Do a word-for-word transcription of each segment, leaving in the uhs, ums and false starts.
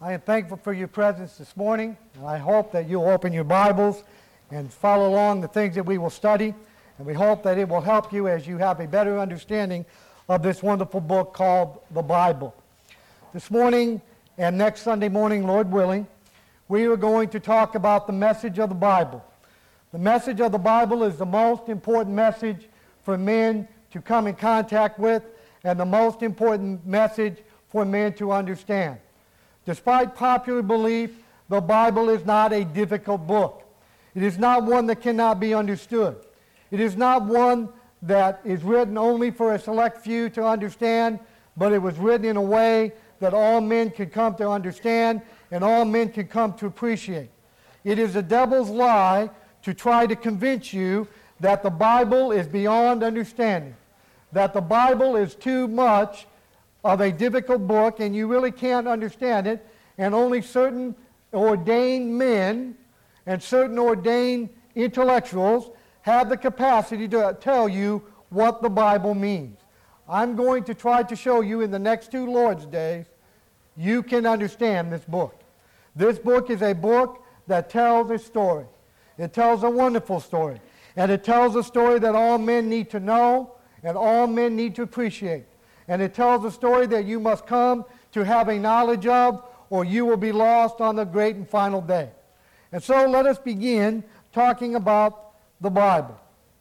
I am thankful for your presence this morning, and I hope that you'll open your Bibles and follow along the things that we will study, and we hope that it will help you as you have a better understanding of this wonderful book called the Bible. This morning and next Sunday morning, Lord willing, we are going to talk about the message of the Bible. The message of the Bible is the most important message for men to come in contact with, and the most important message for men to understand. Despite popular belief, the Bible is not a difficult book. It is not one that cannot be understood. It is not one that is written only for a select few to understand, but it was written in a way that all men could come to understand and all men could come to appreciate. It is the devil's lie to try to convince you that the Bible is beyond understanding, that the Bible is too much of a difficult book and you really can't understand it, and only certain ordained men and certain ordained intellectuals have the capacity to tell you what the Bible means. I'm going to try to show you in the next two Lord's days you can understand this book. This book is a book that tells a story. It tells a wonderful story. And it tells a story that all men need to know and all men need to appreciate. And it tells a story that you must come to have a knowledge of, or you will be lost on the great and final day. And so let us begin talking about the Bible.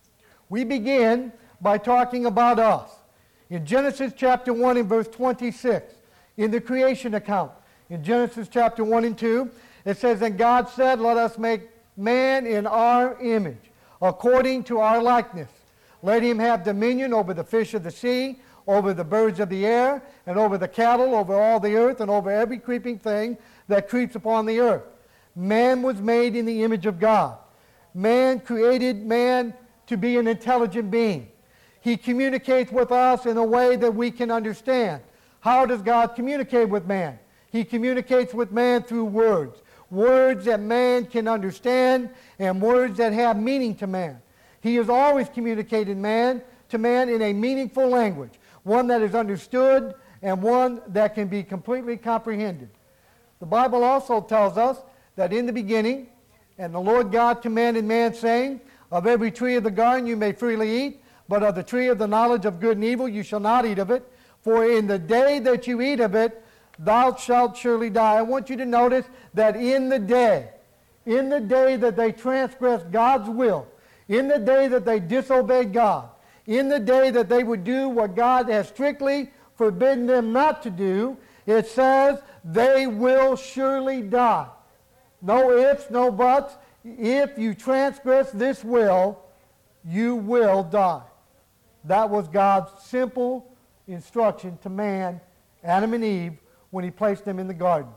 We begin by talking about us. In Genesis chapter one and verse twenty-six, in the creation account, in Genesis chapter one and two, it says, "And God said, let us make man in our image, according to our likeness. Let him have dominion over the fish of the sea, over the birds of the air, and over the cattle, over all the earth, and over every creeping thing that creeps upon the earth." Man was made in the image of God. Man created man to be an intelligent being. He communicates with us in a way that we can understand. How does God communicate with man? He communicates with man through words. Words that man can understand and words that have meaning to man. He has always communicated man to man in a meaningful language, one that is understood and one that can be completely comprehended. The Bible also tells us that in the beginning, and the Lord God commanded man, saying, "Of every tree of the garden you may freely eat, but of the tree of the knowledge of good and evil you shall not eat of it. For in the day that you eat of it, thou shalt surely die." I want you to notice that in the day, in the day that they transgressed God's will, in the day that they disobeyed God, in the day that they would do what God has strictly forbidden them not to do, it says they will surely die. No ifs, no buts. If you transgress this will, you will die. That was God's simple instruction to man, Adam and Eve, when he placed them in the garden.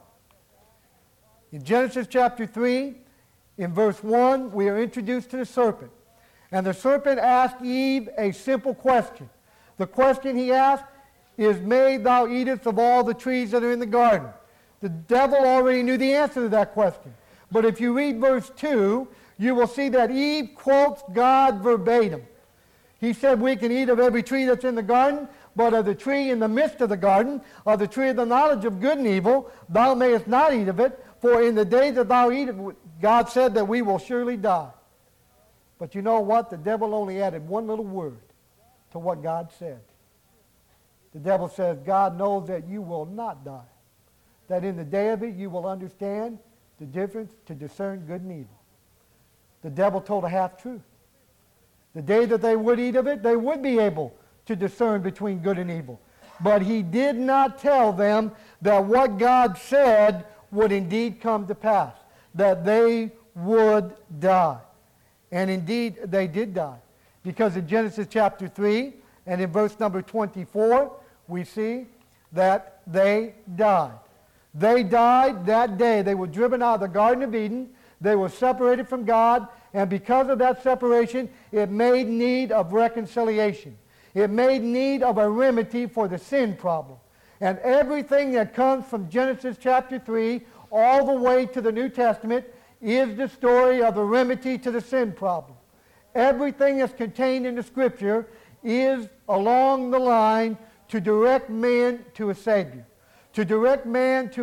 In Genesis chapter three, in verse one, we are introduced to the serpent. And the serpent asked Eve a simple question. The question he asked is, "May thou eatest of all the trees that are in the garden?" The devil already knew the answer to that question. But if you read verse two, you will see that Eve quotes God verbatim. He said, "We can eat of every tree that's in the garden, but of the tree in the midst of the garden, of the tree of the knowledge of good and evil, thou mayest not eat of it, for in the day that thou eat it, God said that we will surely die." But you know what? The devil only added one little word to what God said. The devil says, "God knows that you will not die, that in the day of it you will understand the difference to discern good and evil." The devil told a half-truth. The day that they would eat of it, they would be able to discern between good and evil. But he did not tell them that what God said would indeed come to pass, that they would die. And indeed, they did die. Because in Genesis chapter three, and in verse number twenty-four, we see that they died. They died that day. They were driven out of the Garden of Eden. They were separated from God. And because of that separation, it made need of reconciliation. It made need of a remedy for the sin problem. And everything that comes from Genesis chapter three all the way to the New Testament is the story of the remedy to the sin problem. Everything that's contained in the Scripture is along the line to direct man to a Savior, to direct man to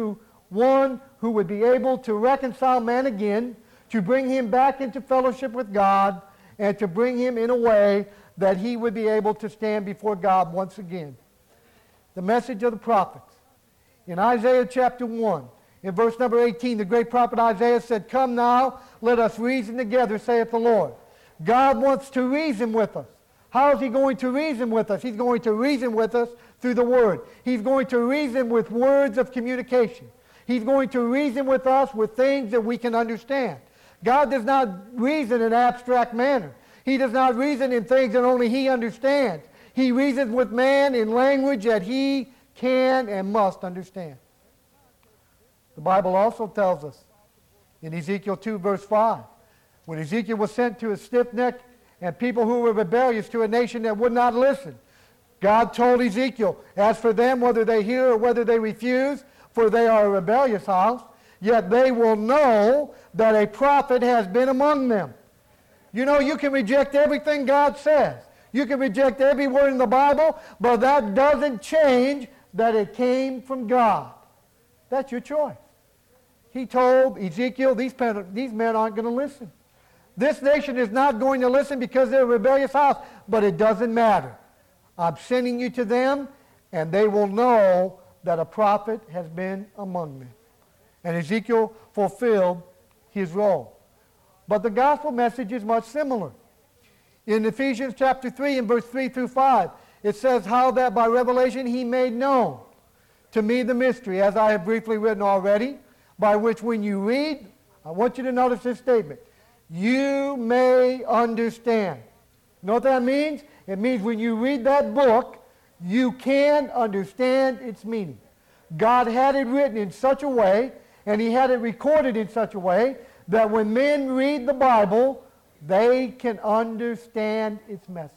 one who would be able to reconcile man again, to bring him back into fellowship with God, and to bring him in a way that he would be able to stand before God once again. The message of the prophets. In Isaiah chapter one, in verse number eighteen, the great prophet Isaiah said, "Come now, let us reason together, saith the Lord." God wants to reason with us. How is he going to reason with us? He's going to reason with us through the Word. He's going to reason with words of communication. He's going to reason with us with things that we can understand. God does not reason in an abstract manner. He does not reason in things that only he understands. He reasons with man in language that he can and must understand. The Bible also tells us in Ezekiel two, verse five, when Ezekiel was sent to a stiff-necked and people who were rebellious to a nation that would not listen, God told Ezekiel, "As for them, whether they hear or whether they refuse, for they are a rebellious house, yet they will know that a prophet has been among them." You know, you can reject everything God says. You can reject every word in the Bible, but that doesn't change that it came from God. That's your choice. He told Ezekiel, these, these men aren't going to listen. This nation is not going to listen because they're a rebellious house, but it doesn't matter. I'm sending you to them, and they will know that a prophet has been among them. And Ezekiel fulfilled his role. But the gospel message is much similar. In Ephesians chapter three, in verse three through five, it says, "How that by revelation he made known to me the mystery, as I have briefly written already, by which when you read," I want you to notice this statement, "you may understand." You know what that means? It means when you read that book, you can understand its meaning. God had it written in such a way, and he had it recorded in such a way, that when men read the Bible, they can understand its message.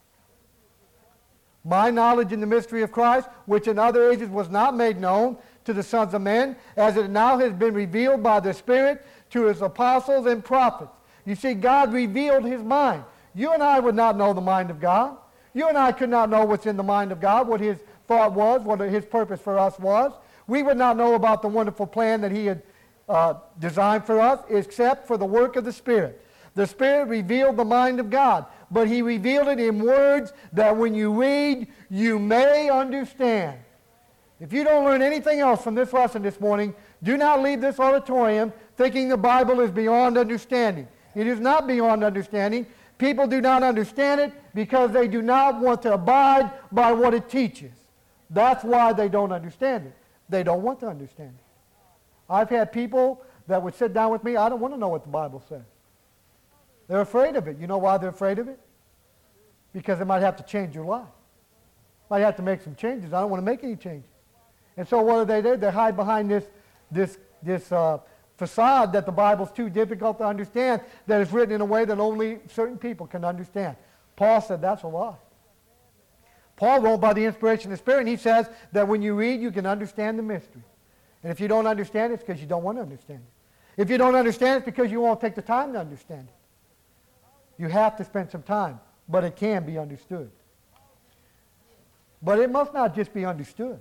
My knowledge in the mystery of Christ, which in other ages was not made known to the sons of men, as it now has been revealed by the Spirit to his apostles and prophets. You see, God revealed his mind. You and I would not know the mind of God. You and I could not know what's in the mind of God, what his thought was, what his purpose for us was. We would not know about the wonderful plan that he had uh, designed for us, except for the work of the Spirit. The Spirit revealed the mind of God, but he revealed it in words that when you read, you may understand. If you don't learn anything else from this lesson this morning, do not leave this auditorium thinking the Bible is beyond understanding. It is not beyond understanding. People do not understand it because they do not want to abide by what it teaches. That's why they don't understand it. They don't want to understand it. I've had people that would sit down with me, I don't want to know what the Bible says. They're afraid of it. You know why they're afraid of it? Because it might have to change your life. Might have to make some changes. I don't want to make any changes. And so what do they do? They hide behind this, this, this uh, facade that the Bible's too difficult to understand, that it's written in a way that only certain people can understand. Paul said that's a lie. Paul wrote by the inspiration of the Spirit, and he says that when you read, you can understand the mystery. And if you don't understand it, it's because you don't want to understand it. If you don't understand it, it's because you won't take the time to understand it. You have to spend some time, but it can be understood. But it must not just be understood.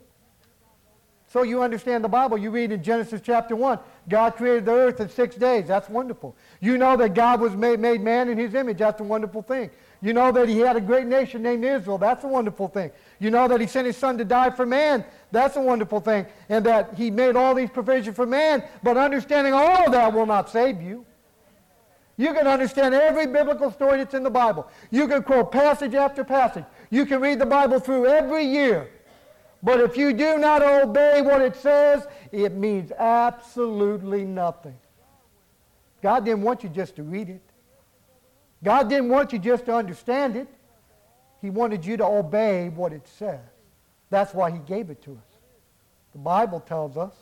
So you understand the Bible. You read in Genesis chapter one, God created the earth in six days. That's wonderful. You know that God was made, made man in his image. That's a wonderful thing. You know that he had a great nation named Israel. That's a wonderful thing. You know that he sent his son to die for man. That's a wonderful thing. And that he made all these provisions for man. But understanding all of that will not save you. You can understand every biblical story that's in the Bible. You can quote passage after passage. You can read the Bible through every year. But if you do not obey what it says, it means absolutely nothing. God didn't want you just to read it. God didn't want you just to understand it. He wanted you to obey what it says. That's why he gave it to us. The Bible tells us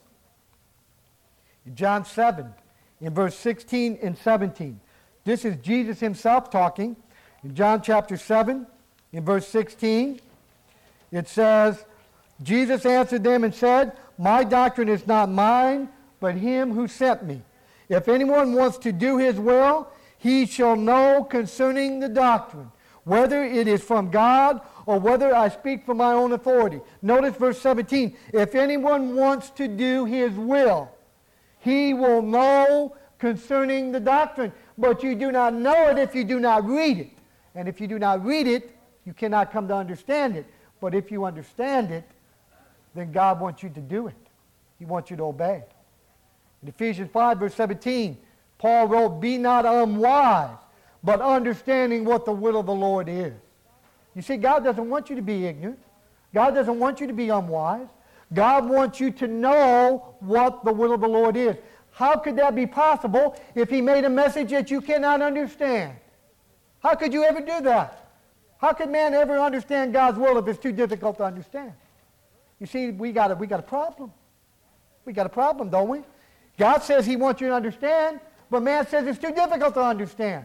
in John seven, in verse sixteen and seventeen. This is Jesus himself talking. In John chapter seven, in verse sixteen, it says, Jesus answered them and said, "My doctrine is not mine, but him who sent me. If anyone wants to do his will, he shall know concerning the doctrine, whether it is from God or whether I speak from my own authority. Notice verse seventeen. If anyone wants to do his will, he will know concerning the doctrine. But you do not know it if you do not read it. And if you do not read it, you cannot come to understand it. But if you understand it, then God wants you to do it. He wants you to obey. In Ephesians five, verse seventeen, Paul wrote, be not unwise, but understanding what the will of the Lord is. You see, God doesn't want you to be ignorant. God doesn't want you to be unwise. God wants you to know what the will of the Lord is. How could that be possible if he made a message that you cannot understand? How could you ever do that? How could man ever understand God's will if it's too difficult to understand? You see, we got a, we got a problem. We got a problem, don't we? God says he wants you to understand, but man says it's too difficult to understand.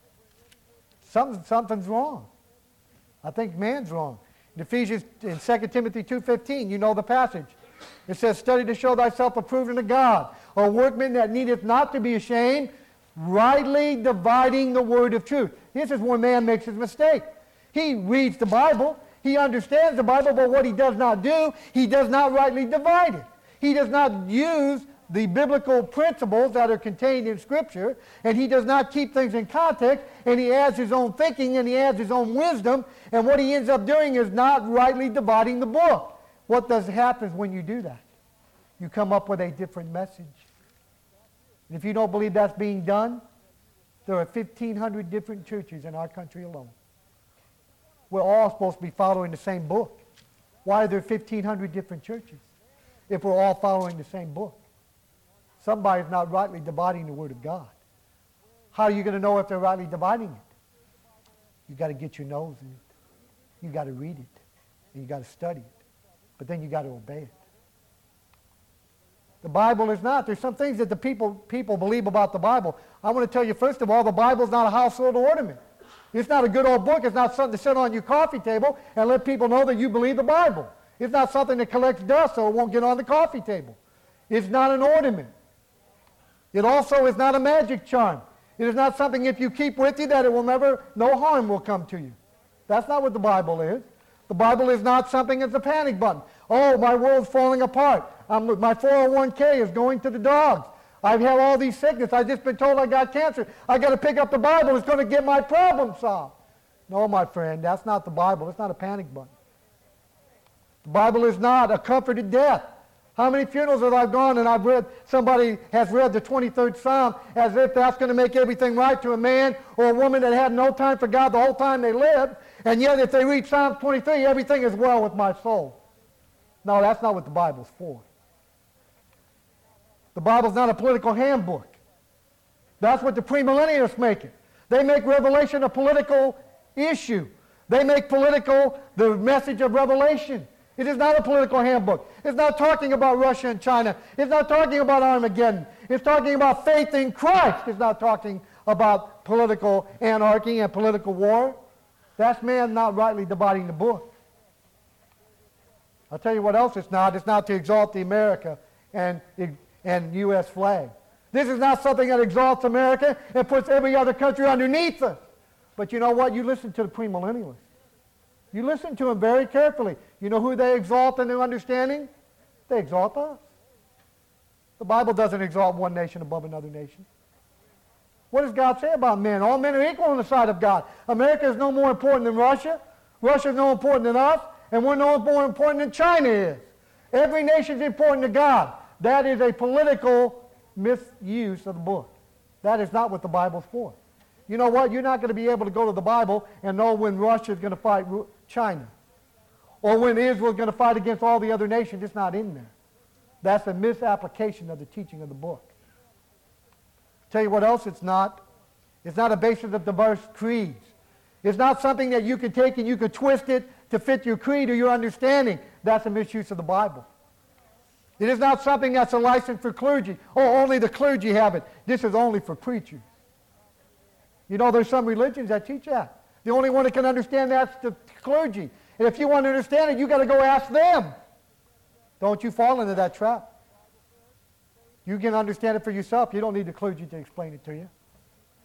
Something, something's wrong. I think man's wrong. In Ephesians, in Second Timothy two fifteen, you know the passage. It says, study to show thyself approved unto God, a workman that needeth not to be ashamed, rightly dividing the word of truth. This is where man makes his mistake. He reads the Bible, he understands the Bible, but what he does not do, he does not rightly divide it. He does not use the biblical principles that are contained in Scripture, and he does not keep things in context, and he adds his own thinking, and he adds his own wisdom, and what he ends up doing is not rightly dividing the book. What does happen when you do that? You come up with a different message. And if you don't believe that's being done, there are fifteen hundred different churches in our country alone. We're all supposed to be following the same book. Why are there fifteen hundred different churches if we're all following the same book? Somebody's not rightly dividing the Word of God. How are you going to know if they're rightly dividing it? You've got to get your nose in it. You've got to read it. And you've got to study it. But then you've got to obey it. The Bible is not. There's some things that the people, people believe about the Bible. I want to tell you, first of all, the Bible is not a household ornament. It's not a good old book. It's not something to sit on your coffee table and let people know that you believe the Bible. It's not something that collects dust so it won't get on the coffee table. It's not an ornament. It also is not a magic charm. It is not something if you keep with you that it will never, no harm will come to you. That's not what the Bible is. The Bible is not something that's a panic button. Oh, my world's falling apart. I'm, my four oh one k is going to the dogs. I've had all these sickness. I've just been told I got cancer. I've got to pick up the Bible. It's going to get my problem solved. No, my friend, that's not the Bible. It's not a panic button. The Bible is not a comforted death. How many funerals have I gone and I've read, somebody has read the twenty-third Psalm as if that's going to make everything right to a man or a woman that had no time for God the whole time they lived, and yet if they read Psalm twenty-three, everything is well with my soul. No, that's not what the Bible's for. The Bible's not a political handbook. That's what the premillennialists make it. They make Revelation a political issue. They make political the message of Revelation. It is not a political handbook. It's not talking about Russia and China. It's not talking about Armageddon. It's talking about faith in Christ. It's not talking about political anarchy and political war. That's man not rightly dividing the book. I'll tell you what else it's not. It's not to exalt the America and, and U S flag. This is not something that exalts America and puts every other country underneath us. But you know what? You listen to the premillennialists. You listen to them very carefully. You know who they exalt in their understanding? They exalt us. The Bible doesn't exalt one nation above another nation. What does God say about men? All men are equal on the side of God. America is no more important than Russia. Russia is no more important than us. And we're no more important than China is. Every nation is important to God. That is a political misuse of the book. That is not what the Bible's for. You know what? You're not going to be able to go to the Bible and know when Russia is going to fight China. Or when Israel is going to fight against all the other nations. It's not in there. That's a misapplication of the teaching of the book. Tell you what else it's not. It's not a basis of diverse creeds. It's not something that you can take and you can twist it to fit your creed or your understanding. That's a misuse of the Bible. It is not something that's a license for clergy. Oh, only the clergy have it. This is only for preachers. You know, there's some religions that teach that. The only one that can understand that's the clergy. And if you want to understand it, you've got to go ask them. Don't you fall into that trap. You can understand it for yourself. You don't need the clergy to explain it to you.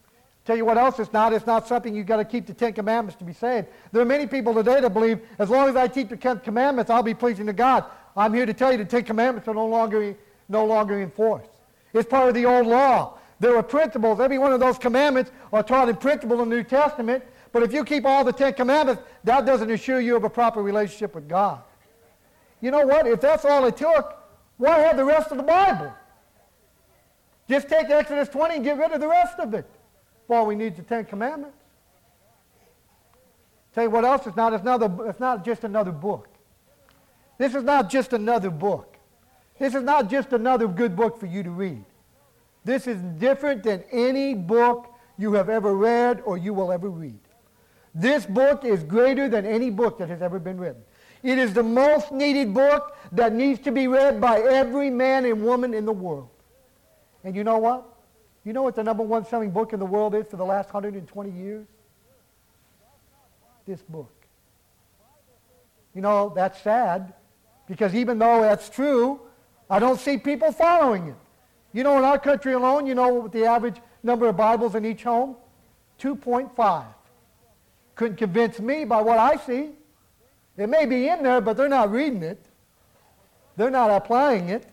Tell you what else it's not. It's not something you've got to keep the Ten Commandments to be saved. There are many people today that believe as long as I keep the Ten Commandments, I'll be pleasing to God. I'm here to tell you the Ten Commandments are no longer, no longer enforced. It's part of the old law. There are principles. Every one of those commandments are taught in principle in the New Testament. But if you keep all the Ten Commandments, that doesn't assure you of a proper relationship with God. You know what? If that's all it took, why have the rest of the Bible? Just take Exodus twenty and get rid of the rest of it. All we need is the Ten Commandments. Tell you what else it's not. It's, another, it's not just another book. This is not just another book. This is not just another good book for you to read. This is different than any book you have ever read or you will ever read. This book is greater than any book that has ever been written. It is the most needed book that needs to be read by every man and woman in the world. And you know what? You know what the number one selling book in the world is for the last one hundred twenty years? This book. You know, that's sad, because even though that's true, I don't see people following it. You know, in our country alone, you know what the average number of Bibles in each home? two point five. Couldn't convince me by what I see. It may be in there, but they're not reading it. They're not applying it.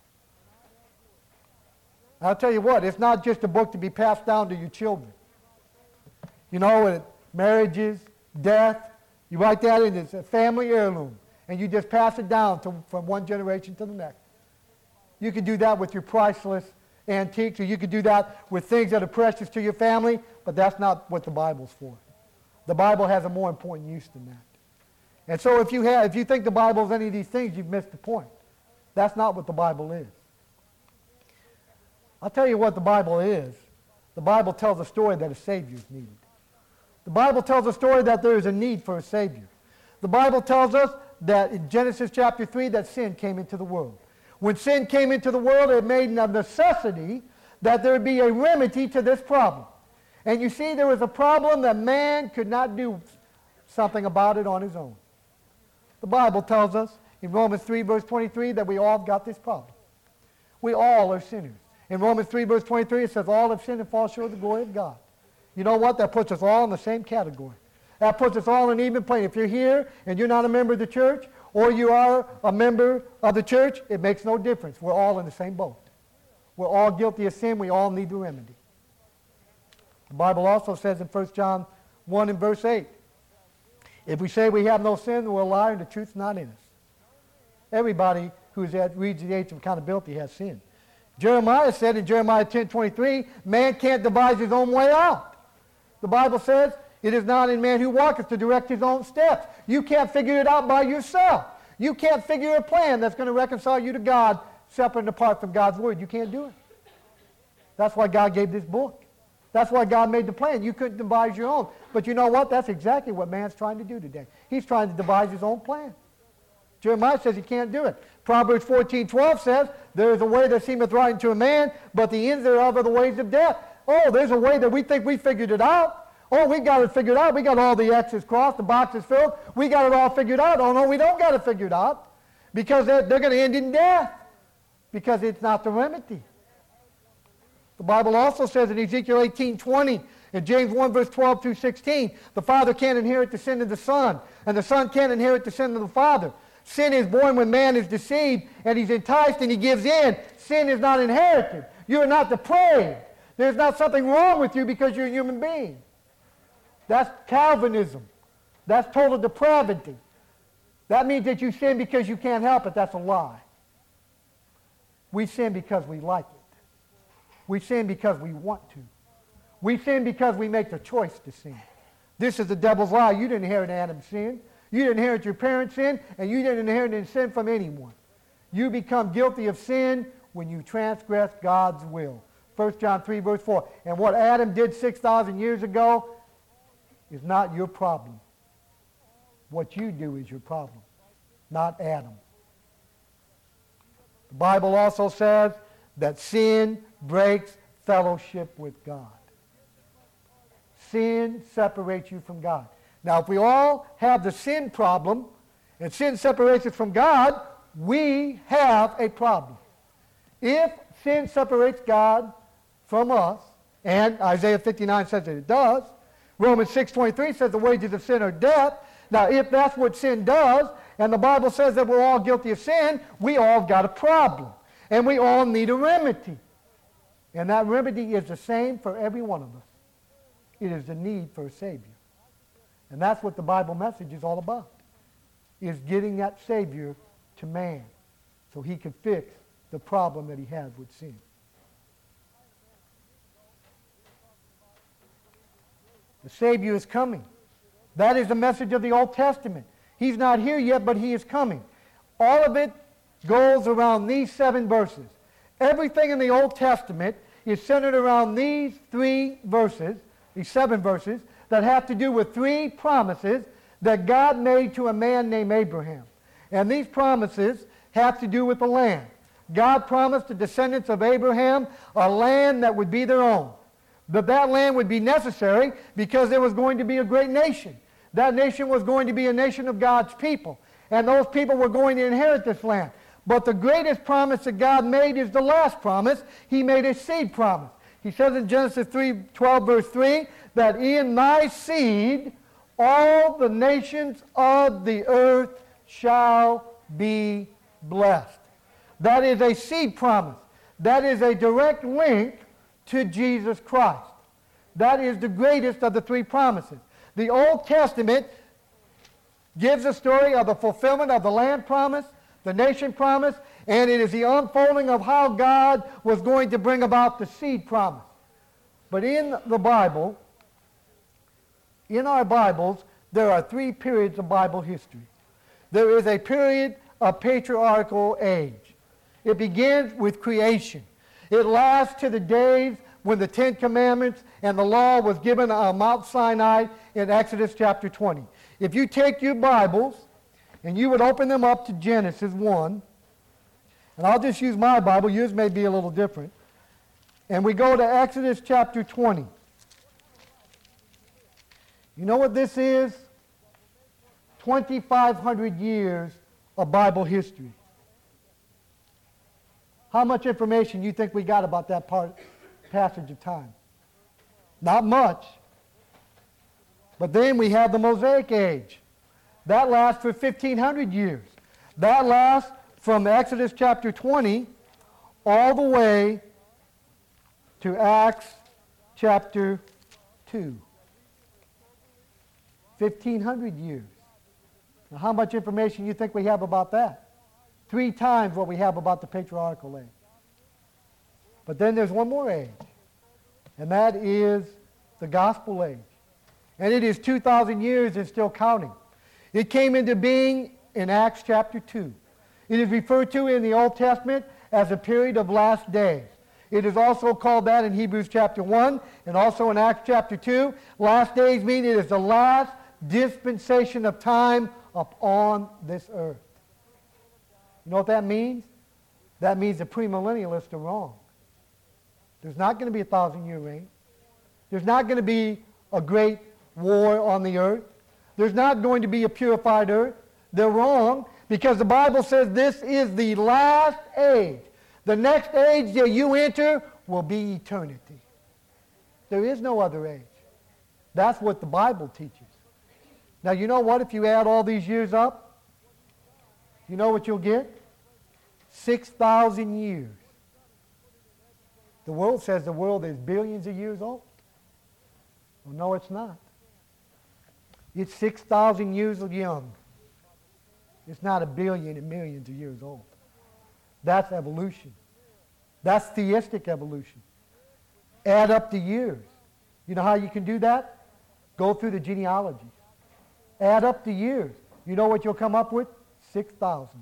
I'll tell you what, it's not just a book to be passed down to your children. You know, marriages, death, you write that in, it's a family heirloom, and you just pass it down to, from one generation to the next. You could do that with your priceless antiques, or you could do that with things that are precious to your family, but that's not what the Bible's for. The Bible has a more important use than that. And so if you, have, if you think the Bible is any of these things, you've missed the point. That's not what the Bible is. I'll tell you what the Bible is. The Bible tells a story that a Savior is needed. The Bible tells a story that there is a need for a Savior. The Bible tells us that in Genesis chapter three that sin came into the world. When sin came into the world, it made a necessity that there be a remedy to this problem. And you see, there was a problem that man could not do something about it on his own. The Bible tells us in Romans three, verse twenty-three, that we all have got this problem. We all are sinners. In Romans three, verse twenty-three, it says, all have sinned and fall short of the glory of God. You know what? That puts us all in the same category. That puts us all in an even plane. If you're here and you're not a member of the church, or you are a member of the church, it makes no difference. We're all in the same boat. We're all guilty of sin. We all need the remedy. The Bible also says in First John one and verse eight, if we say we have no sin, we're a liar and the truth's not in us. Everybody who is at, reads the age of accountability has sinned. Jeremiah said in Jeremiah ten twenty-three, man can't devise his own way out. The Bible says, it is not in man who walketh to direct his own steps. You can't figure it out by yourself. You can't figure a plan that's going to reconcile you to God separate and apart from God's word. You can't do it. That's why God gave this book. That's why God made the plan. You couldn't devise your own. But you know what? That's exactly what man's trying to do today. He's trying to devise his own plan. Jeremiah says he can't do it. Proverbs fourteen twelve says, there is a way that seemeth right unto a man, but the ends thereof are the ways of death. Oh, there's a way that we think we figured it out. Oh, we got it figured out. We got all the X's crossed, the boxes filled. We got it all figured out. Oh, no, we don't got it figured out. Because they're, they're going to end in death. Because it's not the remedy. The Bible also says in Ezekiel eighteen twenty, in James one, verse twelve through sixteen, the father can't inherit the sin of the son, and the son can't inherit the sin of the father. Sin is born when man is deceived, and he's enticed and he gives in. Sin is not inherited. You are not depraved. There's not something wrong with you because you're a human being. That's Calvinism. That's total depravity. That means that you sin because you can't help it. That's a lie. We sin because we like it. We sin because we want to. We sin because we make the choice to sin. This is the devil's lie. You didn't inherit Adam's sin. You didn't inherit your parents' sin, and you didn't inherit sin from anyone. You become guilty of sin when you transgress God's will. First John three, verse four. And what Adam did six thousand years ago is not your problem. What you do is your problem, not Adam. The Bible also says that sin breaks fellowship with God. Sin separates you from God. Now, if we all have the sin problem, and sin separates us from God, we have a problem. If sin separates God from us, And Isaiah fifty-nine says that it does. Romans six twenty-three says the wages of sin are death. Now, if that's what sin does, and the Bible says that we're all guilty of sin, we all got a problem. And we all need a remedy. And that remedy is the same for every one of us. It is the need for a Savior. And that's what the Bible message is all about, is getting that Savior to man so he could fix the problem that he has with sin. The Savior is coming. That is the message of the Old Testament. He's not here yet, but he is coming. All of it goes around these seven verses. Everything in the Old Testament is centered around these three verses, these seven verses, that have to do with three promises that God made to a man named Abraham. And these promises have to do with the land. God promised the descendants of Abraham a land that would be their own. But that land would be necessary because there was going to be a great nation. That nation was going to be a nation of God's people. And those people were going to inherit this land. But the greatest promise that God made is the last promise. He made a seed promise. He says in Genesis three twelve, verse three, that in thy seed all the nations of the earth shall be blessed. That is a seed promise. That is a direct link to Jesus Christ. That is the greatest of the three promises. The Old Testament gives a story of the fulfillment of the land promise, the nation promise, and it is the unfolding of how God was going to bring about the seed promise. But in the Bible, in our Bibles, there are three periods of Bible history. There is a period of patriarchal age. It begins with creation. It lasts to the days when the Ten Commandments and the law was given on Mount Sinai in Exodus chapter twenty. If you take your Bibles and you would open them up to Genesis one, and I'll just use my Bible, yours may be a little different, and we go to Exodus chapter twenty. You know what this is? twenty-five hundred years of Bible history. How much information do you think we got about that part, passage of time? Not much. But then we have the Mosaic Age. That lasts for fifteen hundred years. That lasts from Exodus chapter twenty all the way to Acts chapter two. fifteen hundred years. Now, how much information do you think we have about that? Three times what we have about the patriarchal age. But then there's one more age, and that is the gospel age. And it is two thousand years and still counting. It came into being in Acts chapter two. It is referred to in the Old Testament as a period of last days. It is also called that in Hebrews chapter one and also in Acts chapter two. Last days mean it is the last dispensation of time upon this earth. You know what that means? That means the premillennialists are wrong. There's not going to be a thousand-year reign. There's not going to be a great war on the earth. There's not going to be a purified earth. They're wrong because the Bible says this is the last age. The next age that you enter will be eternity. There is no other age. That's what the Bible teaches. Now, you know what? If you add all these years up, you know what you'll get? six thousand years. The world says the world is billions of years old. Well, no, it's not. It's six thousand years young. It's not a billion and millions of years old. That's evolution. That's theistic evolution. Add up the years. You know how you can do that? Go through the genealogies. Add up the years. You know what you'll come up with? six thousand.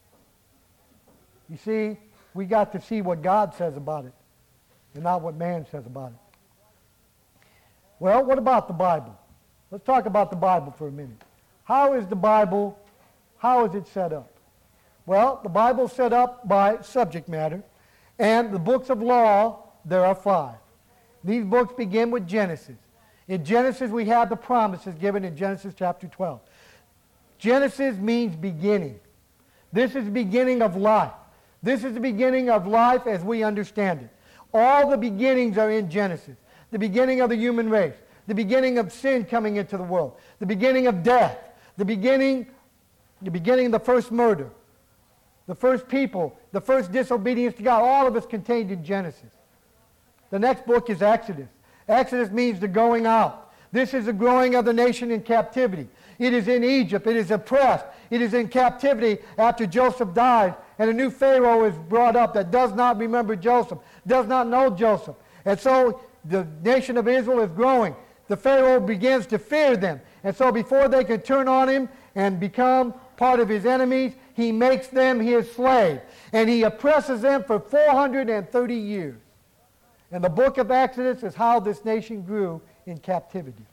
You see, we got to see what God says about it and not what man says about it. Well, what about the Bible? Let's talk about the Bible for a minute. How is the Bible, how is it set up? Well, the Bible is set up by subject matter, and the books of law, there are five. These books begin with Genesis. In Genesis, we have the promises given in Genesis chapter twelve. Genesis means beginning. This is the beginning of life. This is the beginning of life as we understand it. All the beginnings are in Genesis. the beginning of the human race, the beginning of sin coming into the world, the beginning of death, the beginning, the beginning of the first murder, the first people, the first disobedience to God. All of it's contained in Genesis. The next book is Exodus. Exodus means the going out. This is the growing of the nation in captivity. It is in Egypt. It is oppressed. It is in captivity after Joseph dies, and a new Pharaoh is brought up that does not remember Joseph, does not know Joseph. And so the nation of Israel is growing. The Pharaoh begins to fear them. And so before they can turn on him and become part of his enemies, he makes them his slave. And he oppresses them for four hundred thirty years. And the book of Exodus is how this nation grew in captivity.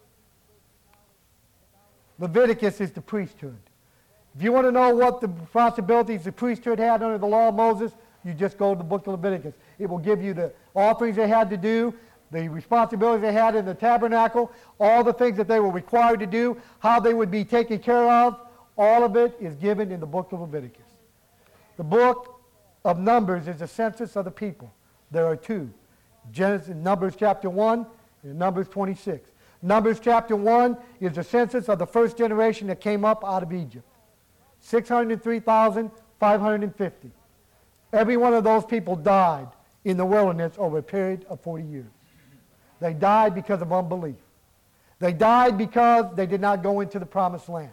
Leviticus is the priesthood. If you want to know what the responsibilities the priesthood had under the law of Moses, you just go to the book of Leviticus. It will give you the offerings they had to do, the responsibilities they had in the tabernacle, all the things that they were required to do, how they would be taken care of. All of it is given in the book of Leviticus. The book of Numbers is the census of the people. There are two. Genesis, Numbers chapter one and Numbers twenty-six. Numbers chapter one is the census of the first generation that came up out of Egypt. six hundred three thousand five hundred fifty. Every one of those people died in the wilderness over a period of forty years. They died because of unbelief. They died because they did not go into the promised land.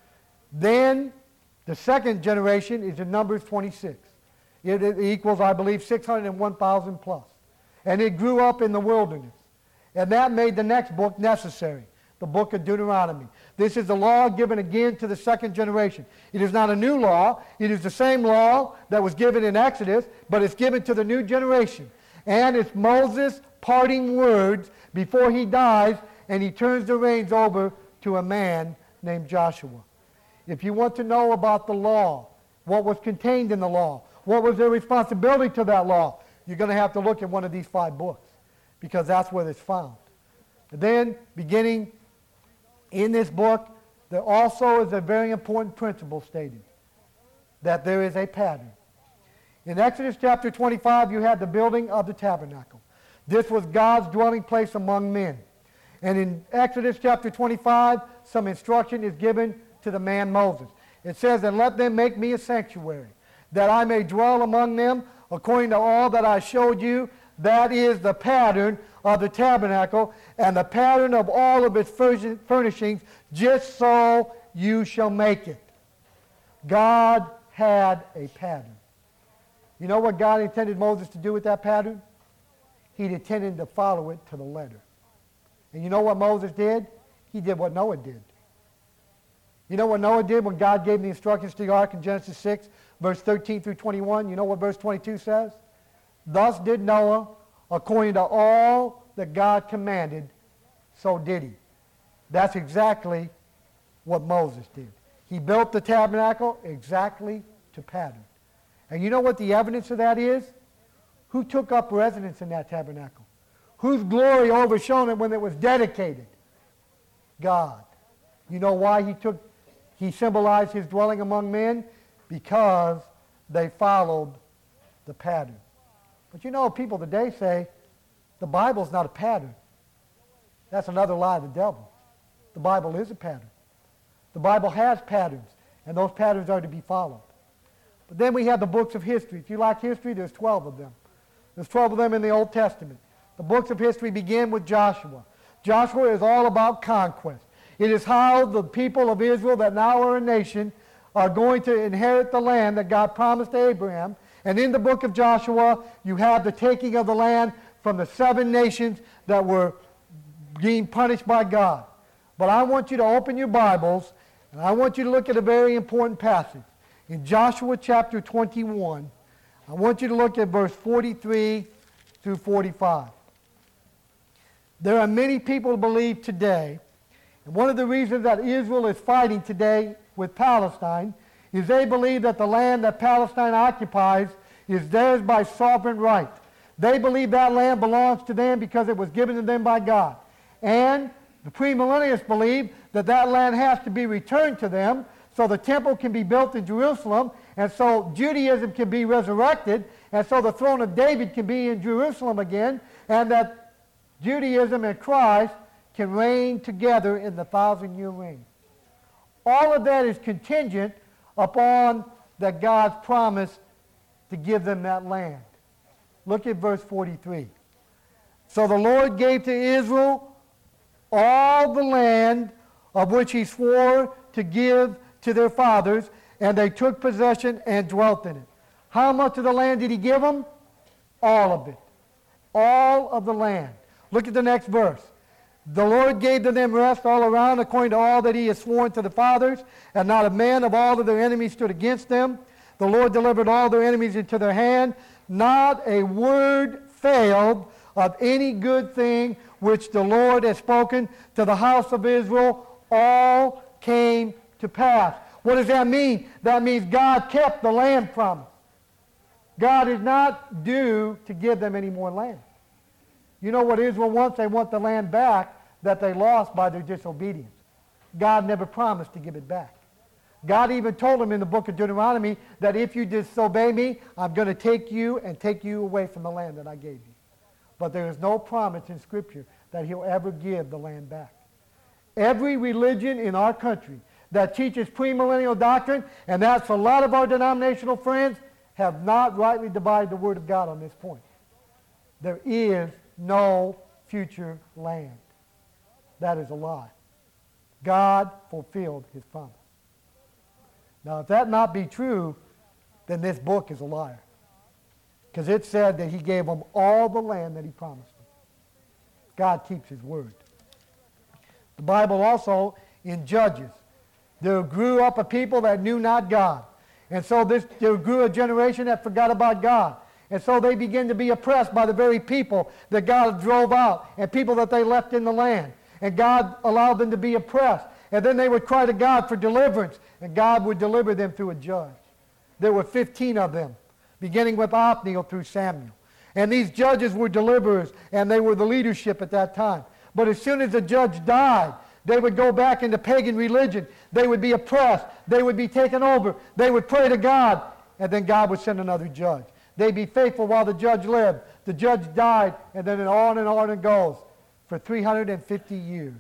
Then the second generation is in Numbers twenty-six. It, it equals, I believe, six hundred one thousand plus. And it grew up in the wilderness. And that made the next book necessary, the book of Deuteronomy. This is the law given again to the second generation. It is not a new law. It is the same law that was given in Exodus, but it's given to the new generation. And it's Moses' parting words before he dies, and he turns the reins over to a man named Joshua. If you want to know about the law, what was contained in the law, what was their responsibility to that law, you're going to have to look at one of these five books, because that's where it's found. And then, beginning in this book, there also is a very important principle stated, that there is a pattern. In Exodus chapter twenty-five, you had the building of the tabernacle. This was God's dwelling place among men. And in Exodus chapter twenty-five, some instruction is given to the man Moses. It says, "And let them make me a sanctuary, that I may dwell among them according to all that I showed you." That is the pattern of the tabernacle and the pattern of all of its furnishings, just so you shall make it. God had a pattern. You know what God intended Moses to do with that pattern? He intended to follow it to the letter. And you know what Moses did? He did what Noah did. You know what Noah did when God gave the instructions to the ark in Genesis six, verse thirteen through twenty-one? You know what verse twenty-two says? "Thus did Noah, according to all that God commanded, so did he." That's exactly what Moses did. He built the tabernacle exactly to pattern. And you know what the evidence of that is? Who took up residence in that tabernacle? Whose glory overshone it when it was dedicated? God. You know why he took, he symbolized his dwelling among men? Because they followed the pattern. But you know, people today say, the Bible's not a pattern. That's another lie of the devil. The Bible is a pattern. The Bible has patterns, and those patterns are to be followed. But then we have the books of history. If you like history, there's twelve of them. There's twelve of them in the Old Testament. The books of history begin with Joshua. Joshua is all about conquest. It is how the people of Israel that now are a nation are going to inherit the land that God promised to Abraham. And in the book of Joshua, you have the taking of the land from the seven nations that were being punished by God. But I want you to open your Bibles, and I want you to look at a very important passage. In Joshua chapter twenty-one, I want you to look at verse forty-three through forty-five. There are many people who believe today, and one of the reasons that Israel is fighting today with Palestine is they believe that the land that Palestine occupies is theirs by sovereign right. They believe that land belongs to them because it was given to them by God. And the premillennialists believe that that land has to be returned to them so the temple can be built in Jerusalem, and so Judaism can be resurrected, and so the throne of David can be in Jerusalem again, and that Judaism and Christ can reign together in the thousand-year reign. All of that is contingent upon that God's promise to give them that land. Look at verse forty-three. So the Lord gave to Israel all the land of which he swore to give to their fathers, and they took possession and dwelt in it. How much of the land did he give them? All of it. All of the land. Look at the next verse. The Lord gave to them rest all around according to all that he has sworn to the fathers, and not a man of all of their enemies stood against them. The Lord delivered all their enemies into their hand. Not a word failed of any good thing which the Lord has spoken to the house of Israel. All came to pass. What does that mean? That means God kept the land promise. God is not due to give them any more land. You know what Israel wants? They want the land back that they lost by their disobedience. God never promised to give it back. God even told them in the book of Deuteronomy that if you disobey me, I'm going to take you and take you away from the land that I gave you. But there is no promise in Scripture that he'll ever give the land back. Every religion in our country that teaches premillennial doctrine, and that's a lot of our denominational friends, have not rightly divided the Word of God on this point. There is no future land. That is a lie. God fulfilled his promise. Now, if that not be true, then this book is a liar. Because it said that he gave them all the land that he promised them. God keeps his word. The Bible also, in Judges, there grew up a people that knew not God. And so this, there grew a generation that forgot about God. And so they began to be oppressed by the very people that God drove out and people that they left in the land. And God allowed them to be oppressed. And then they would cry to God for deliverance, and God would deliver them through a judge. There were fifteen of them, beginning with Othniel through Samuel. And these judges were deliverers, and they were the leadership at that time. But as soon as the judge died, they would go back into pagan religion. They would be oppressed. They would be taken over. They would pray to God, and then God would send another judge. They'd be faithful while the judge lived. The judge died, and then on and on it goes for three hundred fifty years.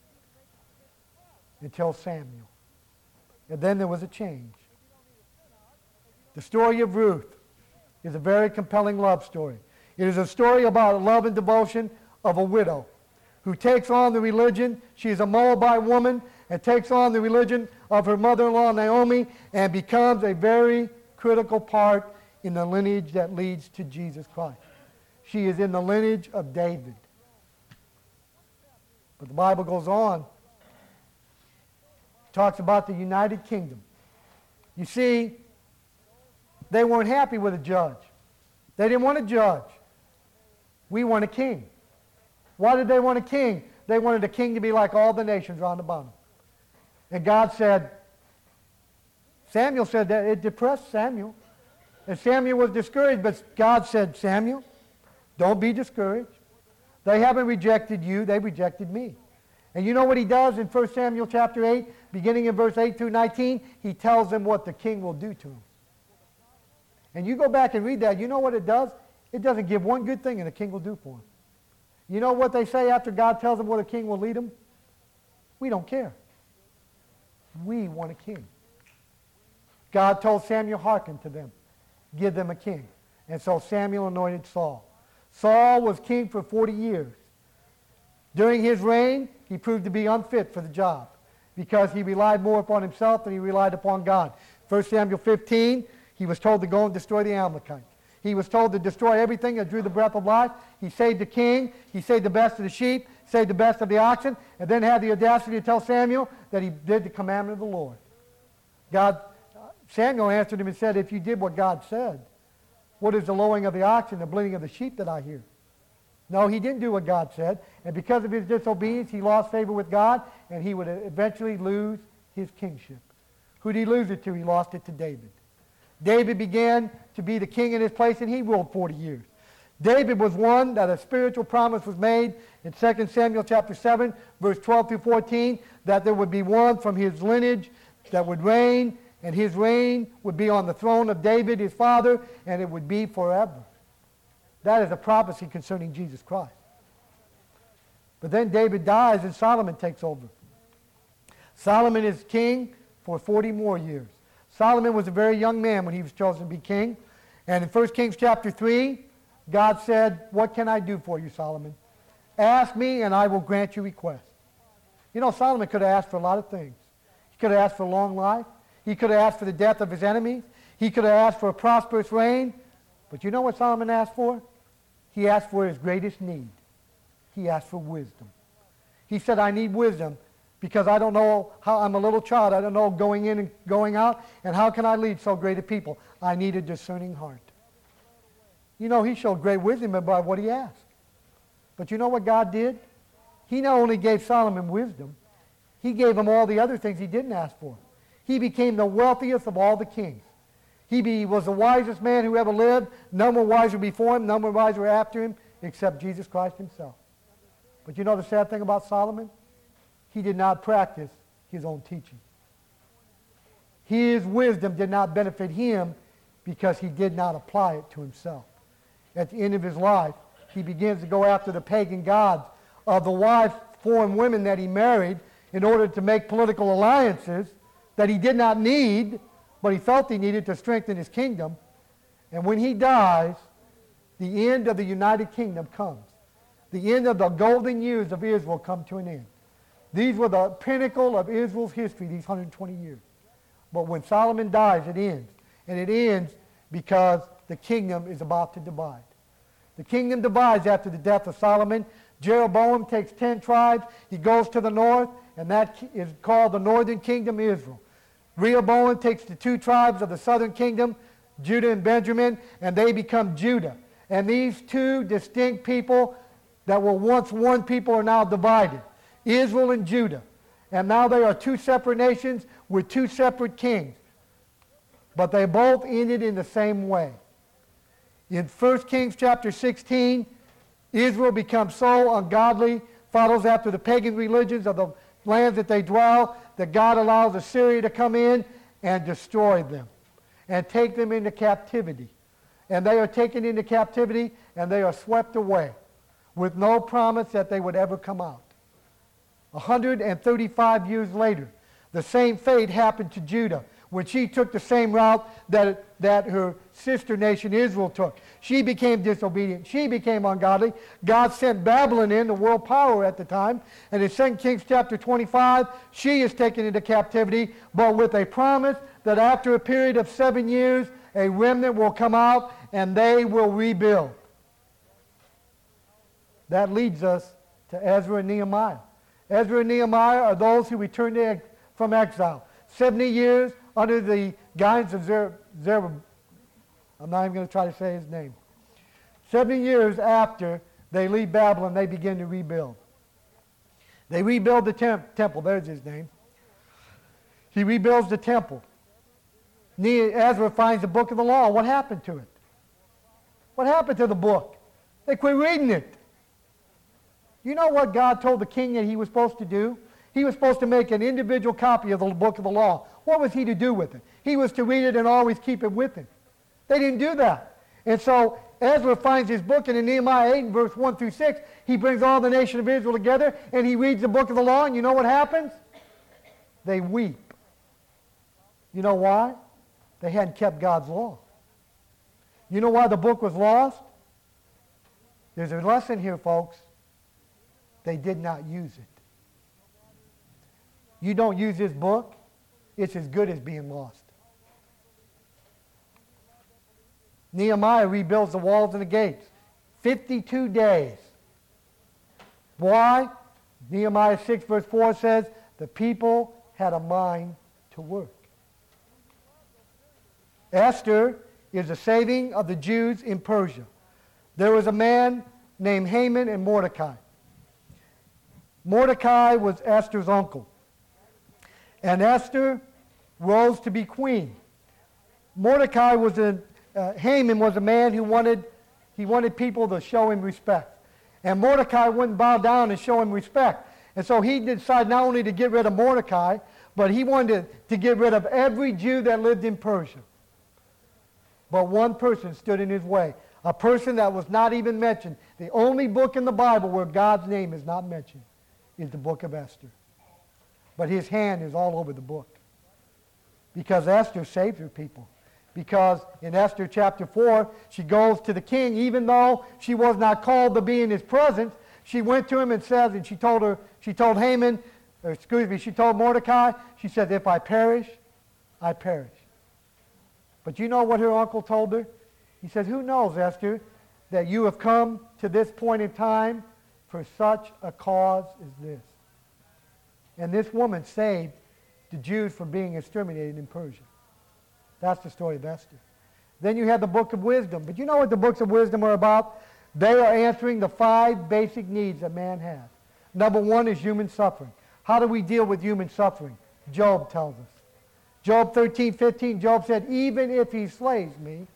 Until Samuel. And then there was a change. The story of Ruth is a very compelling love story. It is a story about love and devotion of a widow who takes on the religion. She is a Moabite woman and takes on the religion of her mother-in-law Naomi and becomes a very critical part in the lineage that leads to Jesus Christ. She is in the lineage of David. But the Bible goes on. Talks about the United Kingdom. You see, they weren't happy with a judge. They didn't want a judge. We want a king. Why did they want a king? They wanted a king to be like all the nations round about him. And God said, Samuel said that it depressed Samuel. And Samuel was discouraged, but God said, Samuel, don't be discouraged. They haven't rejected you, they rejected me. And you know what he does in First Samuel chapter eight, beginning in verse eight through nineteen? He tells them what the king will do to him. And you go back and read that, you know what it does? It doesn't give one good thing and the king will do for him. You know what they say after God tells them what a king will lead them? We don't care. We want a king. God told Samuel, hearken to them. Give them a king. And so Samuel anointed Saul. Saul was king for forty years. During his reign, he proved to be unfit for the job because he relied more upon himself than he relied upon God. First Samuel fifteen, he was told to go and destroy the Amalekites. He was told to destroy everything that drew the breath of life. He saved the king. He saved the best of the sheep, saved the best of the oxen, and then had the audacity to tell Samuel that he did the commandment of the Lord. God, Samuel answered him and said, if you did what God said, what is the lowing of the oxen, the bleating of the sheep that I hear? No, he didn't do what God said. And because of his disobedience, he lost favor with God, and he would eventually lose his kingship. Who did he lose it to? He lost it to David. David began to be the king in his place, and he ruled forty years. David was one that a spiritual promise was made in Second Samuel chapter seven, verse twelve through fourteen, that there would be one from his lineage that would reign, and his reign would be on the throne of David, his father, and it would be forever. That is a prophecy concerning Jesus Christ. But then David dies and Solomon takes over. Solomon is king for forty more years. Solomon was a very young man when he was chosen to be king. And in First Kings chapter three, God said, what can I do for you, Solomon? Ask me and I will grant you request. You know, Solomon could have asked for a lot of things. He could have asked for a long life. He could have asked for the death of his enemies. He could have asked for a prosperous reign. But you know what Solomon asked for? He asked for his greatest need. He asked for wisdom. He said, I need wisdom because I don't know how, I'm a little child. I don't know going in and going out. And how can I lead so great a people? I need a discerning heart. You know, he showed great wisdom by what he asked. But you know what God did? He not only gave Solomon wisdom, he gave him all the other things he didn't ask for. He became the wealthiest of all the kings. He be, was the wisest man who ever lived. None were wiser before him, none were wiser after him, except Jesus Christ himself. But you know the sad thing about Solomon? He did not practice his own teaching. His wisdom did not benefit him because he did not apply it to himself. At the end of his life, he begins to go after the pagan gods of the wives, foreign women that he married in order to make political alliances that he did not need, but he felt he needed to strengthen his kingdom. And when he dies, the end of the United Kingdom comes. The end of the golden years of Israel come to an end. These were the pinnacle of Israel's history, these one hundred twenty years. But when Solomon dies, it ends. And it ends because the kingdom is about to divide. The kingdom divides after the death of Solomon. Jeroboam takes ten tribes. He goes to the north, and that is called the northern kingdom, Israel. Rehoboam takes the two tribes of the southern kingdom, Judah and Benjamin, and they become Judah. And these two distinct people that were once one people are now divided, Israel and Judah. And now they are two separate nations with two separate kings. But they both ended in the same way. In First Kings chapter sixteen, Israel becomes so ungodly, follows after the pagan religions of the lands that they dwell, that God allows Assyria to come in and destroy them and take them into captivity. And they are taken into captivity and they are swept away with no promise that they would ever come out. one hundred thirty-five years later, the same fate happened to Judah when she took the same route that, that her sister nation Israel took. She became disobedient. She became ungodly. God sent Babylon in, the world power at the time. And in Second Kings chapter twenty-five, she is taken into captivity, but with a promise that after a period of seven years, a remnant will come out and they will rebuild. That leads us to Ezra and Nehemiah. Ezra and Nehemiah are those who returned from exile. seventy years under the guidance of Zer- Zerubbabel. I'm not even going to try to say his name. seventy years after they leave Babylon, they begin to rebuild. They rebuild the temp- temple. There's his name. He rebuilds the temple. Ne- Ezra finds the book of the law. What happened to it? What happened to the book? They quit reading it. You know what God told the king that he was supposed to do? He was supposed to make an individual copy of the book of the law. What was he to do with it? He was to read it and always keep it with him. They didn't do that. And so Ezra finds his book, and in Nehemiah eight, verse one through six, he brings all the nation of Israel together, and he reads the book of the law, and you know what happens? They weep. You know why? They hadn't kept God's law. You know why the book was lost? There's a lesson here, folks. They did not use it. You don't use this book, it's as good as being lost. Nehemiah rebuilds the walls and the gates. fifty-two days. Why? Nehemiah six verse four says, the people had a mind to work. Esther is the saving of the Jews in Persia. There was a man named Haman and Mordecai. Mordecai was Esther's uncle. And Esther rose to be queen. Mordecai was a, uh, Haman was a man who wanted, he wanted people to show him respect. And Mordecai wouldn't bow down and show him respect. And so he decided not only to get rid of Mordecai, but he wanted to, to get rid of every Jew that lived in Persia. But one person stood in his way. A person that was not even mentioned. The only book in the Bible where God's name is not mentioned is the book of Esther. But his hand is all over the book. Because Esther saved her people. Because in Esther chapter four, she goes to the king, even though she was not called to be in his presence. She went to him and said, and she told her, she told Haman, or excuse me, she told Mordecai, she said, if I perish, I perish. But you know what her uncle told her? He said, who knows, Esther, that you have come to this point in time for such a cause as this. And this woman saved the Jews from being exterminated in Persia. That's the story of Esther. Then you have the book of wisdom. But you know what the books of wisdom are about? They are answering the five basic needs that man has. Number one is human suffering. How do we deal with human suffering? Job tells us. Job thirteen fifteen, Job said, even if he slays me,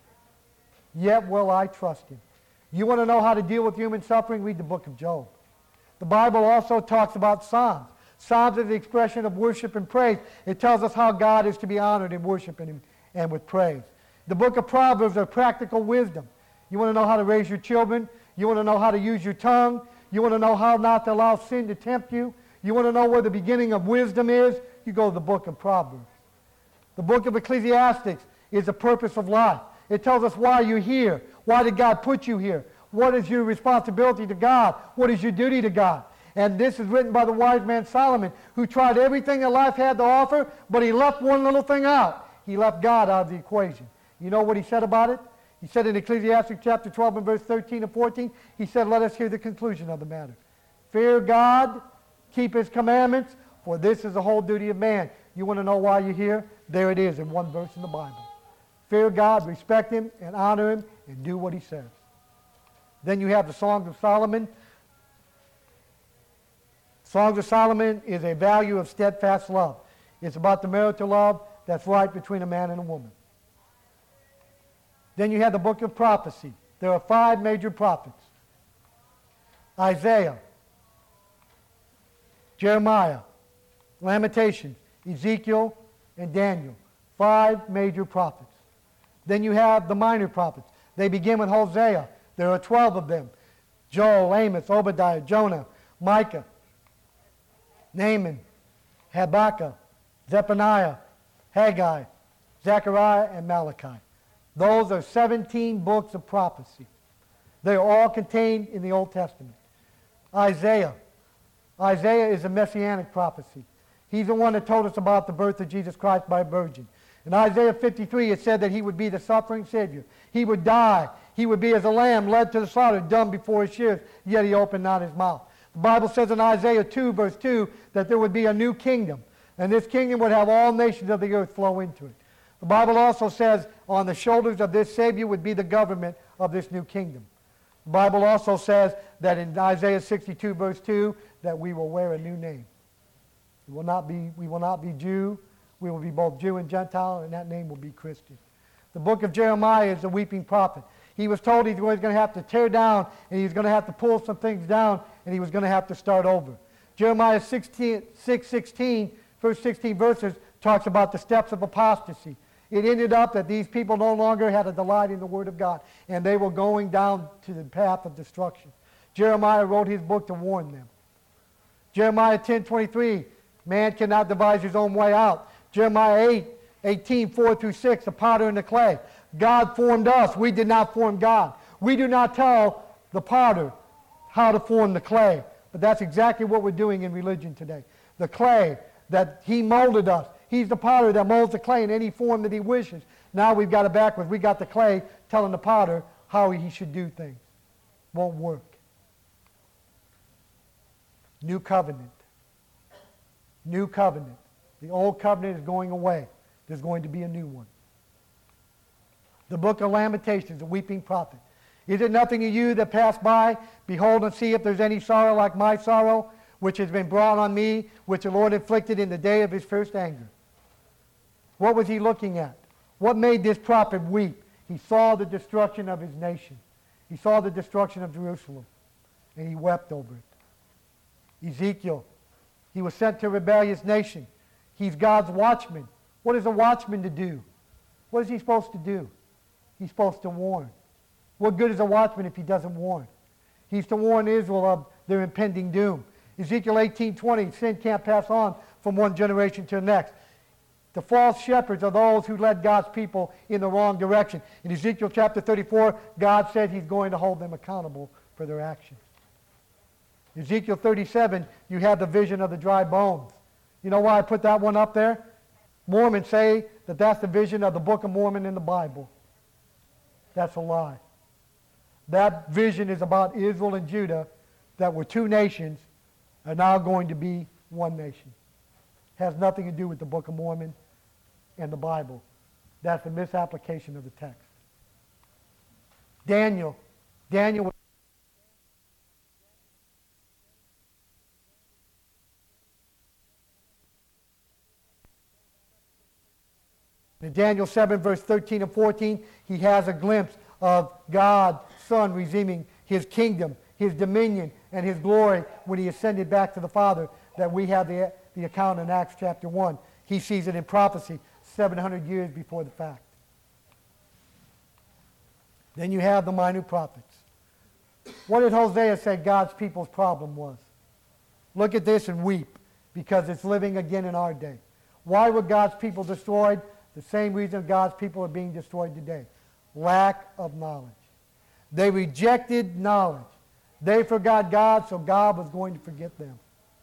yet will I trust him. You want to know how to deal with human suffering? Read the book of Job. The Bible also talks about Psalms. Psalms is the expression of worship and praise. It tells us how God is to be honored in worship and, in, and with praise. The book of Proverbs are practical wisdom. You want to know how to raise your children? You want to know how to use your tongue? You want to know how not to allow sin to tempt you? You want to know where the beginning of wisdom is? You go to the book of Proverbs. The book of Ecclesiastes is the purpose of life. It tells us why you're here. Why did God put you here? What is your responsibility to God? What is your duty to God? And this is written by the wise man Solomon, who tried everything that life had to offer, but he left one little thing out. He left God out of the equation. You know what he said about it? He said in Ecclesiastes chapter twelve and verse thirteen and fourteen, he said, let us hear the conclusion of the matter. Fear God, keep his commandments, for this is the whole duty of man. You want to know why you're here? There it is in one verse in the Bible. Fear God, respect him, and honor him, and do what he says. Then you have the Songs of Solomon. Songs of Solomon is a value of steadfast love. It's about the marital love that's right between a man and a woman. Then you have the book of prophecy. There are five major prophets. Isaiah, Jeremiah, Lamentations, Ezekiel, and Daniel. Five major prophets. Then you have the minor prophets. They begin with Hosea. There are twelve of them. Joel, Amos, Obadiah, Jonah, Micah, Naaman, Habakkuk, Zephaniah, Haggai, Zechariah, and Malachi. Those are seventeen books of prophecy. They are all contained in the Old Testament. Isaiah. Isaiah is a messianic prophecy. He's the one that told us about the birth of Jesus Christ by a virgin. In Isaiah fifty-three, it said that he would be the suffering Savior. He would die. He would be as a lamb led to the slaughter, dumb before his shears, yet he opened not his mouth. The Bible says in Isaiah two, verse two, that there would be a new kingdom. And this kingdom would have all nations of the earth flow into it. The Bible also says on the shoulders of this Savior would be the government of this new kingdom. The Bible also says that in Isaiah sixty-two, verse two, that we will wear a new name. We will not be, we will not be Jew. We will be both Jew and Gentile, and that name will be Christian. The book of Jeremiah is the weeping prophet. He was told he was going to have to tear down, and he was going to have to pull some things down, and he was going to have to start over. Jeremiah six sixteen, first sixteen verses, talks about the steps of apostasy. It ended up that these people no longer had a delight in the Word of God, and they were going down to the path of destruction. Jeremiah wrote his book to warn them. Jeremiah ten twenty-three, man cannot devise his own way out. Jeremiah eight eighteen, four through six, the potter and the clay. God formed us. We did not form God. We do not tell the potter how to form the clay. But that's exactly what we're doing in religion today. The clay, that he molded us. He's the potter that molds the clay in any form that he wishes. Now we've got it backwards. We got the clay telling the potter how he should do things. Won't work. New covenant. New covenant. The old covenant is going away. There's going to be a new one. The book of Lamentations, the weeping prophet. Is it nothing to you that pass by? Behold and see if there's any sorrow like my sorrow, which has been brought on me, which the Lord inflicted in the day of his first anger. What was he looking at? What made this prophet weep? He saw the destruction of his nation. He saw the destruction of Jerusalem, and he wept over it. Ezekiel, he was sent to a rebellious nation. He's God's watchman. What is a watchman to do? What is he supposed to do? He's supposed to warn. What good is a watchman if he doesn't warn? He's to warn Israel of their impending doom. Ezekiel eighteen twenty, sin can't pass on from one generation to the next. The false shepherds are those who led God's people in the wrong direction. In Ezekiel chapter thirty-four, God said he's going to hold them accountable for their actions. Ezekiel thirty-seven, you have the vision of the dry bones. You know why I put that one up there? Mormons say that that's the vision of the Book of Mormon in the Bible. That's a lie. That vision is about Israel and Judah that were two nations are now going to be one nation. Has nothing to do with the Book of Mormon and the Bible. That's a misapplication of the text. Daniel. Daniel was in Daniel seven, verse thirteen and fourteen, he has a glimpse of God's Son resuming his kingdom, his dominion, and his glory when he ascended back to the Father, that we have the, the account in Acts chapter one. He sees it in prophecy seven hundred years before the fact. Then you have the minor prophets. What did Hosea say God's people's problem was? Look at this and weep, because it's living again in our day. Why were God's people destroyed? The same reason God's people are being destroyed today. Lack of knowledge. They rejected knowledge. They forgot God, so God was going to forget them.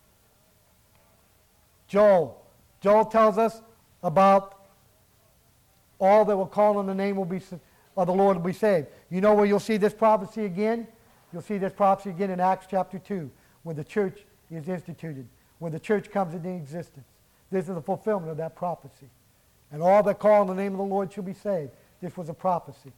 Joel. Joel tells us about all that will call on the name will be, of the Lord will be saved. You know where you'll see this prophecy again? You'll see this prophecy again in Acts chapter two, when the church is instituted, when the church comes into existence. This is the fulfillment of that prophecy. And all that call on the name of the Lord shall be saved. This was a prophecy.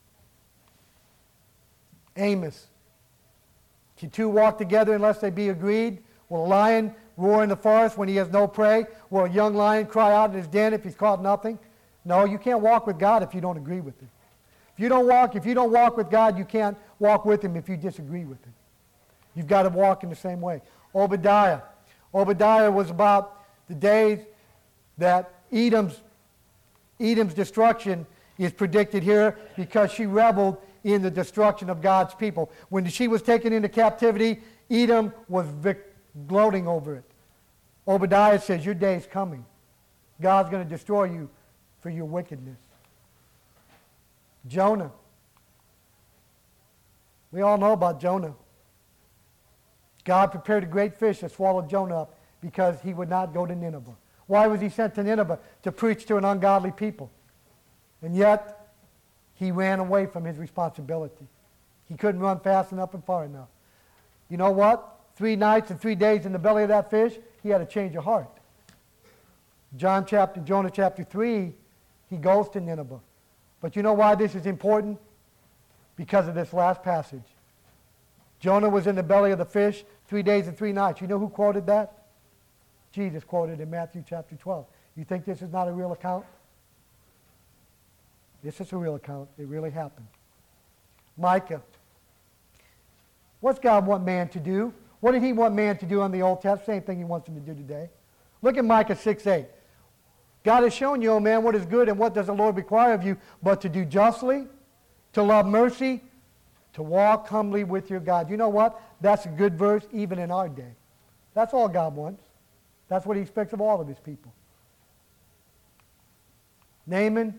Amos. Can two walk together unless they be agreed? Will a lion roar in the forest when he has no prey? Will a young lion cry out in his den if he's caught nothing? No, you can't walk with God if you don't agree with him. If you don't walk, if you don't walk with God, you can't walk with him if you disagree with him. You've got to walk in the same way. Obadiah. Obadiah was about the days that Edom's Edom's destruction is predicted here because she reveled in the destruction of God's people. When she was taken into captivity, Edom was vic- gloating over it. Obadiah says, your day is coming. God's going to destroy you for your wickedness. Jonah. We all know about Jonah. God prepared a great fish that swallowed Jonah up because he would not go to Nineveh. Why was he sent to Nineveh? To preach to an ungodly people. And yet, he ran away from his responsibility. He couldn't run fast enough and far enough. You know what? Three nights and three days in the belly of that fish, he had a change of heart. John chapter, Jonah chapter three, he goes to Nineveh. But you know why this is important? Because of this last passage. Jonah was in the belly of the fish three days and three nights. You know who quoted that? Jesus quoted in Matthew chapter twelve. You think this is not a real account? This is a real account. It really happened. Micah. What's God want man to do? What did he want man to do on the Old Testament? Same thing he wants him to do today. Look at Micah six eight. God has shown you, O man, what is good and what does the Lord require of you, but to do justly, to love mercy, to walk humbly with your God. You know what? That's a good verse even in our day. That's all God wants. That's what he expects of all of his people. Naaman.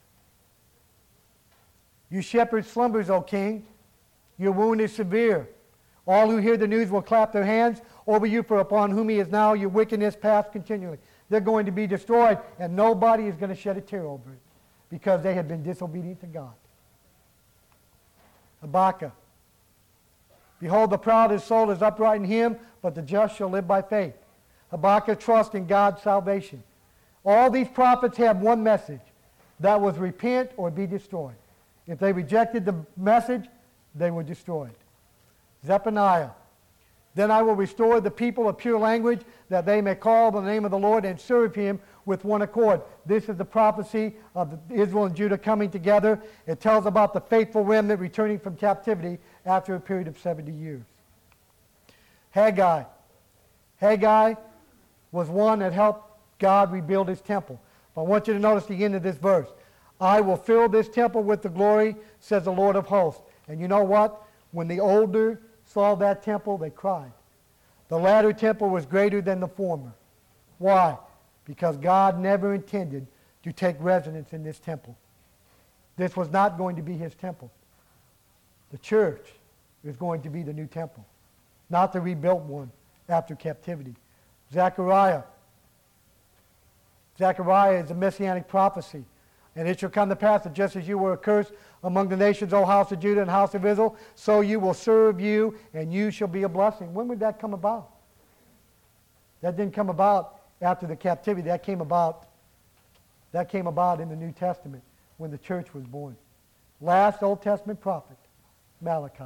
Your shepherd slumbers, O king. Your wound is severe. All who hear the news will clap their hands over you, for upon whom he is now your wickedness passed continually. They're going to be destroyed, and nobody is going to shed a tear over it because they have been disobedient to God. Habakkuk. Behold, the proud in soul is upright in him, but the just shall live by faith. Habakkuk trusts in God's salvation. All these prophets have one message. That was repent or be destroyed. If they rejected the message, they were destroyed. Zephaniah. Then I will restore the people of pure language, that they may call the name of the Lord and serve him with one accord. This is the prophecy of Israel and Judah coming together. It tells about the faithful remnant returning from captivity after a period of seventy years. Haggai. Haggai was one that helped God rebuild his temple. But I want you to notice the end of this verse. I will fill this temple with the glory, says the Lord of hosts, And you know what? When the older saw that temple, they cried. The latter temple was greater than the former. Why? Because God never intended to take residence in this temple. This was not going to be his temple. The church is going to be the new temple, not the rebuilt one after captivity. Zechariah. Zechariah is a messianic prophecy. And it shall come to pass that just as you were accursed among the nations, O house of Judah and house of Israel, so you will serve you, and you shall be a blessing. When would that come about? That didn't come about after the captivity. That came about, that came about in the New Testament when the church was born. Last Old Testament prophet, Malachi.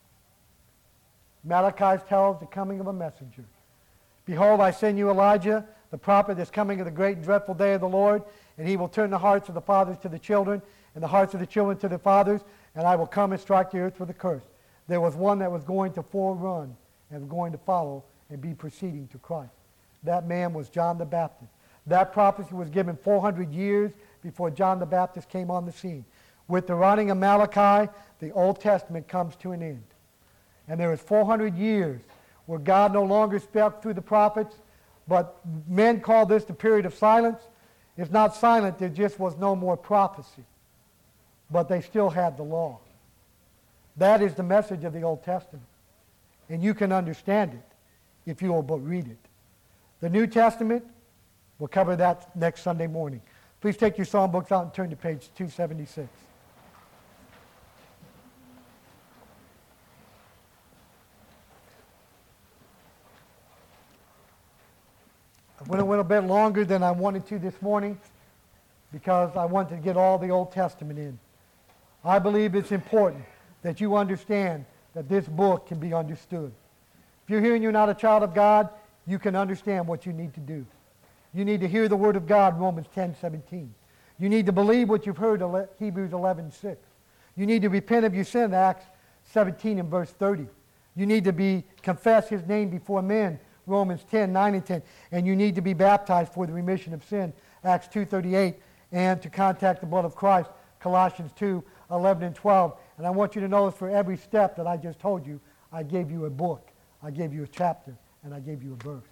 Malachi tells the coming of a messenger. Behold, I send you Elijah, the prophet that's coming of the great and dreadful day of the Lord, and he will turn the hearts of the fathers to the children, and the hearts of the children to the fathers, and I will come and strike the earth with a curse. There was one that was going to forerun and was going to follow and be preceding to Christ. That man was John the Baptist. That prophecy was given four hundred years before John the Baptist came on the scene. With the writing of Malachi, the Old Testament comes to an end. And there is four hundred years where God no longer spoke through the prophets, but men call this the period of silence. It's not silent, there just was no more prophecy. But they still had the law. That is the message of the Old Testament. And you can understand it if you will but read it. The New Testament, we'll cover that next Sunday morning. Please take your psalm books out and turn to page two seventy-six. I went a little bit longer than I wanted to this morning because I wanted to get all the Old Testament in. I believe it's important that you understand that this book can be understood. If you're here and you're not a child of God, you can understand what you need to do. You need to hear the Word of God, Romans ten seventeen. You need to believe what you've heard, Hebrews eleven six. You need to repent of your sin, Acts seventeen and verse thirty. You need to be confess His name before men, Romans ten nine and ten. And you need to be baptized for the remission of sin, Acts two thirty-eight. And to contact the blood of Christ, Colossians two eleven and twelve. And I want you to notice for every step that I just told you, I gave you a book, I gave you a chapter, and I gave you a verse.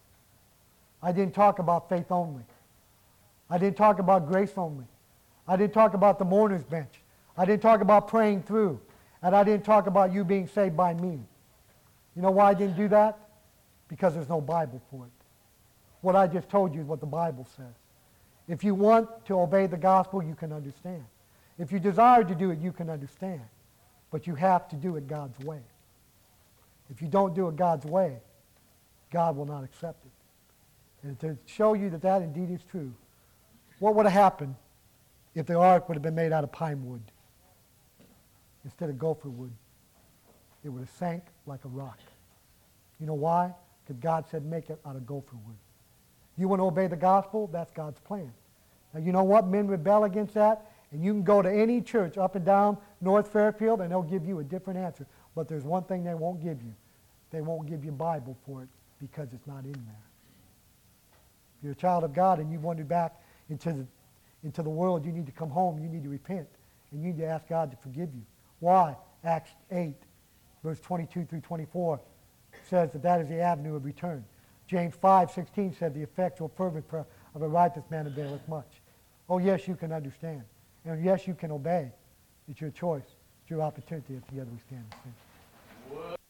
I didn't talk about faith only. I didn't talk about grace only. I didn't talk about the mourner's bench. I didn't talk about praying through. And I didn't talk about you being saved by me. You know why I didn't do that? Because there's no Bible for it. What I just told you is what the Bible says. If you want to obey the gospel, you can understand. If you desire to do it, you can understand. But you have to do it God's way. If you don't do it God's way, God will not accept it. And to show you that that indeed is true, what would have happened if the ark would have been made out of pine wood instead of gopher wood? It would have sank like a rock. You know why? Because God said make it out of gopher wood. You want to obey the gospel? That's God's plan. Now you know what? Men rebel against that, and you can go to any church up and down North Fairfield, and they'll give you a different answer. But there's one thing they won't give you. They won't give you a Bible for it because it's not in there. If you're a child of God and you've wandered back into the, into the world, you need to come home. You need to repent, and you need to ask God to forgive you. Why? Acts eight, verse twenty-two through twenty-four says that that is the avenue of return. James five sixteen said the effectual fervent prayer of a righteous man availeth much. Oh, yes, you can understand. And yes, you can obey. It's your choice. It's your opportunity if together we stand and sing.